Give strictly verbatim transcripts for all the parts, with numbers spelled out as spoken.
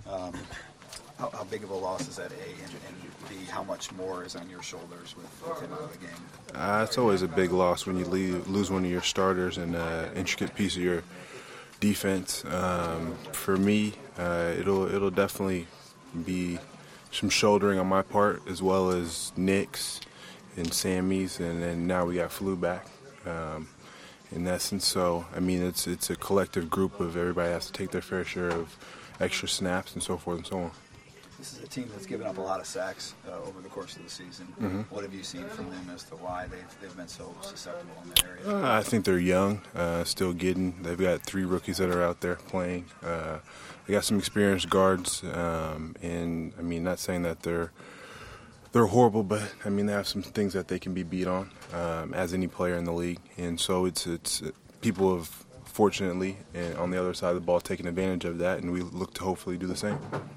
Um, how, how big of a loss is that, A, and, and B, how much more is on your shoulders with, with him out of the game? Uh, it's always a big loss when you leave, lose one of your starters and an uh, intricate piece of your defense. Um, for me, uh, it'll it'll definitely be some shouldering on my part, as well as Nick's and Sammy's, and then now we got Flu back. Um, in essence, so I mean, it's it's a collective group of everybody has to take their fair share of extra snaps and so forth and so on. This is a team that's given up a lot of sacks uh, over the course of the season. Mm-hmm. What have you seen from them as to why they've they've been so susceptible in that area? Uh, I think they're young, uh, still getting. They've got three rookies that are out there playing. Uh, they got some experienced guards, um, and I mean, not saying that they're they're horrible, but I mean, they have some things that they can be beat on, um, as any player in the league. And so it's it's people have fortunately and on the other side of the ball taken advantage of that, and we look to hopefully do the same.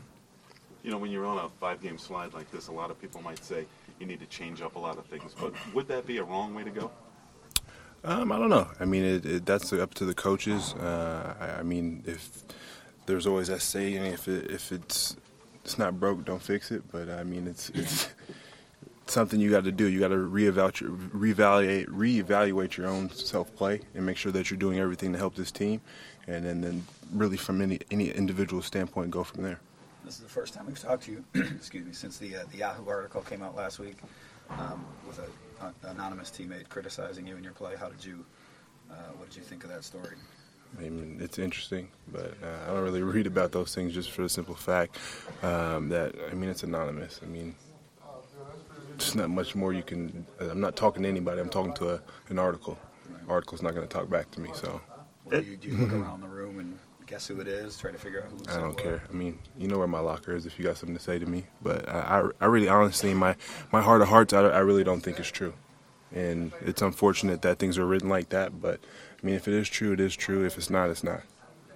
You know, when you're on a five-game slide like this, a lot of people might say you need to change up a lot of things. But would that be a wrong way to go? Um, I don't know. I mean, it, it, that's up to the coaches. Uh, I, I mean, if there's always that saying, if it, if it's it's not broke, don't fix it. But I mean, it's it's something you got to do. You got to reevaluate, reevaluate, reevaluate your own self-play and make sure that you're doing everything to help this team, and then, then really from any any individual standpoint, go from there. This is the first time we've talked to you, excuse me, since the uh, the Yahoo article came out last week um, with an anonymous teammate criticizing you and your play. How did you, uh, what did you think of that story? I mean, it's interesting, but uh, I don't really read about those things just for the simple fact um, that, I mean, it's anonymous. I mean, there's not much more you can, I'm not talking to anybody, I'm talking to a, an article. The article's not going to talk back to me, so. Well, do, you, do you look around the room and guess who it is, try to figure out who it's I don't care. I mean, you know where my locker is if you got something to say to me. But I, I, I really, honestly, my, my heart of hearts, I, I really don't think it's true. And it's unfortunate that things are written like that. But, I mean, if it is true, it is true. If it's not, it's not.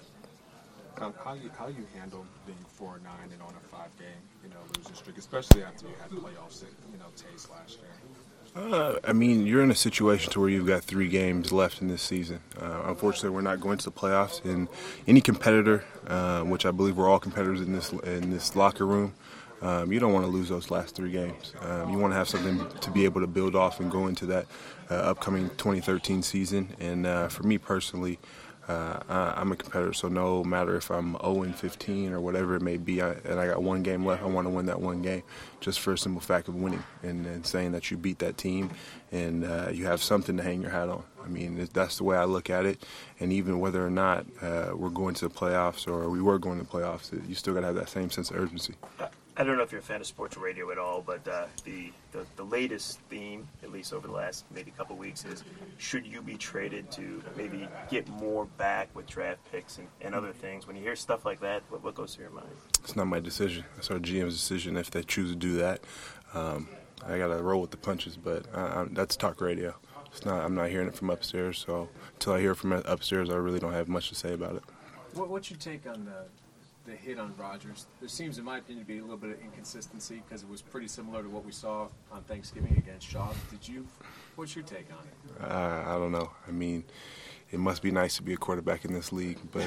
Um, how you how you handle being four and nine and on a five-game, you know, losing streak, especially after you had playoffs, you know, taste last year? Uh, I mean, you're in a situation to where you've got three games left in this season. Uh, unfortunately, we're not going to the playoffs. And any competitor, uh, which I believe we're all competitors in this in this locker room, um, you don't want to lose those last three games. Um, you want to have something to be able to build off and go into that uh, upcoming twenty thirteen season. And uh, for me personally, Uh, I, I'm a competitor, so no matter if I'm oh and fifteen or whatever it may be, I, and I got one game left, I want to win that one game just for a simple fact of winning and, and saying that you beat that team and uh, you have something to hang your hat on. I mean, it, that's the way I look at it. And even whether or not uh, we're going to the playoffs or we were going to the playoffs, you still got to have that same sense of urgency. I don't know if you're a fan of sports radio at all, but uh, the, the the latest theme, at least over the last maybe couple of weeks, is should you be traded to maybe get more back with draft picks and, and other things? When you hear stuff like that, what, what goes through your mind? It's not my decision. It's our G M's decision if they choose to do that. Um, I got to roll with the punches, but I, I, that's talk radio. It's not. I'm not hearing it from upstairs, so until I hear it from upstairs, I really don't have much to say about it. What, what's your take on the the hit on Rodgers? There seems, in my opinion, to be a little bit of inconsistency because it was pretty similar to what we saw on Thanksgiving against Shaw. Did you? What's your take on it? Uh, I don't know. I mean, it must be nice to be a quarterback in this league, but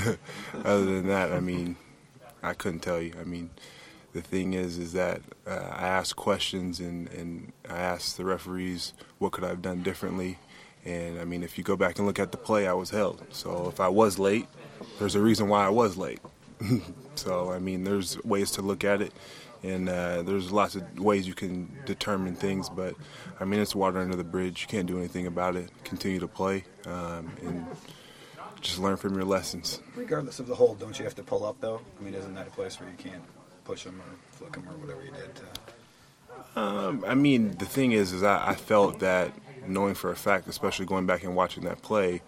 other than that, I mean, I couldn't tell you. I mean, the thing is, is that uh, I asked questions and, and I asked the referees what could I have done differently. And, I mean, if you go back and look at the play, I was held. So if I was late, there's a reason why I was late. So, I mean, there's ways to look at it, and uh, there's lots of ways you can determine things. But, I mean, it's water under the bridge. You can't do anything about it. Continue to play um, and just learn from your lessons. Regardless of the hold, don't you have to pull up, though? I mean, isn't that a place where you can't push them or flick them or whatever you did? To... Um, I mean, the thing is, is I, I felt that knowing for a fact, especially going back and watching that play,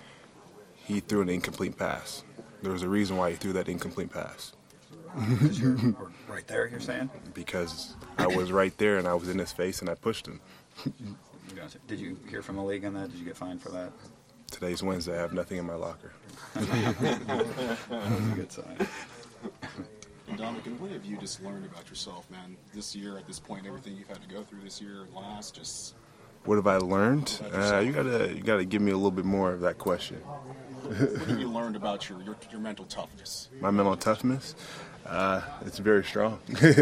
he threw an incomplete pass. There was a reason why he threw that incomplete pass. Because you're right there, you're saying? Because I was right there and I was in his face and I pushed him. Gotcha. Did you hear from the league on that? Did you get fined for that? Today's Wednesday. I have nothing in my locker. That's a good sign. And Dominic, what have you just learned about yourself, man? This year, at this point, everything you've had to go through this year, last, just What have I learned? Uh, you gotta you gotta give me a little bit more of that question. What have you learned about your, your, your mental toughness? My mental toughness? Uh, it's very strong.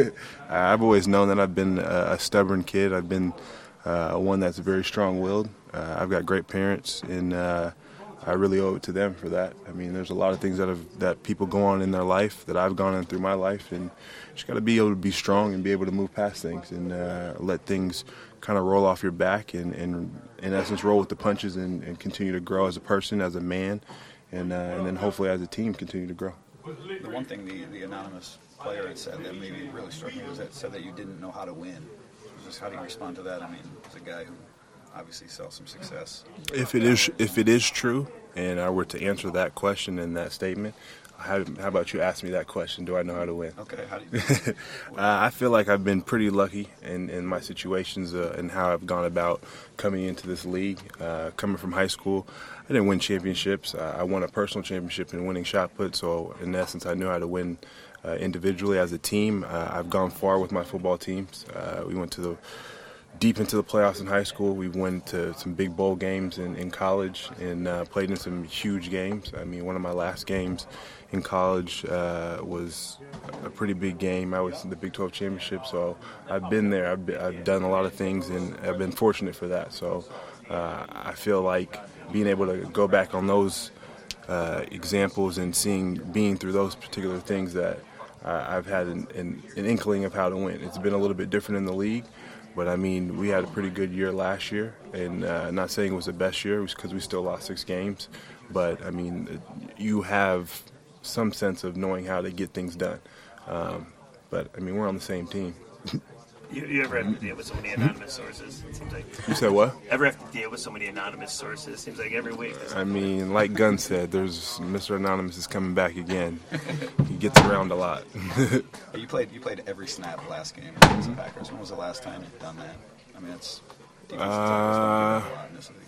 I've always known that I've been a, a stubborn kid. I've been uh, one that's very strong-willed. Uh, I've got great parents, and uh, I really owe it to them for that. I mean, there's a lot of things that have, that people go on in their life that I've gone on through my life, and you just got to be able to be strong and be able to move past things and uh, let things kind of roll off your back and, and in essence, roll with the punches and, and continue to grow as a person, as a man, and, uh, and then hopefully as a team continue to grow. The one thing the, the anonymous player had said that maybe really struck me was that said that you didn't know how to win. Just how do you respond to that? I mean, as a guy who obviously saw some success. If it is if it is true, and I were to answer that question in that statement, how, how about you ask me that question? Do I know how to win? Okay, how do you? uh, I feel like I've been pretty lucky in, in my situations uh, and how I've gone about coming into this league. Uh, coming from high school, I didn't win championships. Uh, I won a personal championship in winning shot put, so in essence, I knew how to win uh, individually as a team. Uh, I've gone far with my football teams. Uh, we went to the deep into the playoffs in high school. We went to some big bowl games in, in college and uh, played in some huge games. I mean, one of my last games in college uh, was a pretty big game. I was in the Big twelve championship, so I've been there. I've, been, I've done a lot of things, and I've been fortunate for that. So uh, I feel like being able to go back on those uh, examples and seeing, being through those particular things that uh, I've had an, an, an inkling of how to win. It's been a little bit different in the league. But, I mean, we had a pretty good year last year, and uh, not saying it was the best year because we still lost six games. But, I mean, you have some sense of knowing how to get things done. Um, but, I mean, we're on the same team. You, you ever have to deal with so many anonymous sources? It seems like. You said what? Ever have to deal with so many anonymous sources? It seems like every week. I mean, like Gunn said, there's Mister Anonymous is coming back again. He gets around a lot. You played you played every snap last game against the Packers. When was the last time you've done that? I mean, it's defensive tackles don't do that a lot in this league.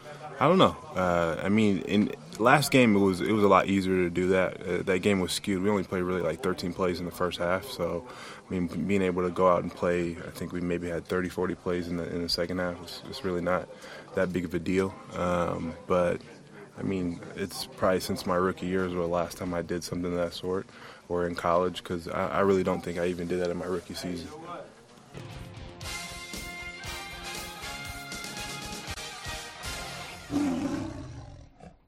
I don't know. Uh, I mean, in last game it was it was a lot easier to do that. Uh, that game was skewed. We only played really like thirteen plays in the first half. So, I mean, being able to go out and play, I think we maybe had thirty, forty plays in the in the second half. It's, it's really not that big of a deal. Um, but I mean, it's probably since my rookie years or the last time I did something of that sort, or in college, because I, I really don't think I even did that in my rookie season.